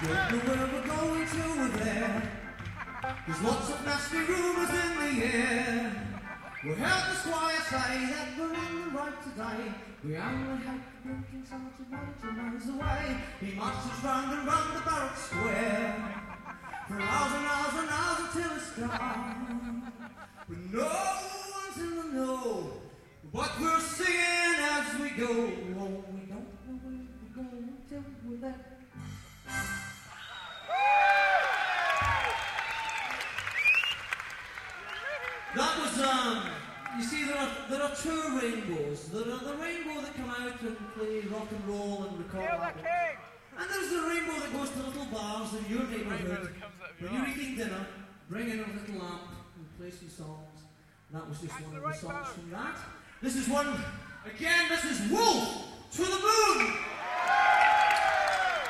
Don't know where we're going till we're there. There's lots of nasty rumours in the air. We heard the squire say that we're in the right today. We only have drinking some to major miles away. He marches round and round the barrack square for hours and hours and hours until it's gone. But no one's in the know what we're singing as we go. Oh, we don't know where we're going until we're there. That was, you see, there are two rainbows. There are the rainbow that come out and play rock and roll and record albums. And there's the rainbow that goes to little bars in your neighbourhood. When you're eating dinner, bring in a little lamp and play some songs. And that was just one of the songs from that. This is one, again, this is Wolf to the Moon!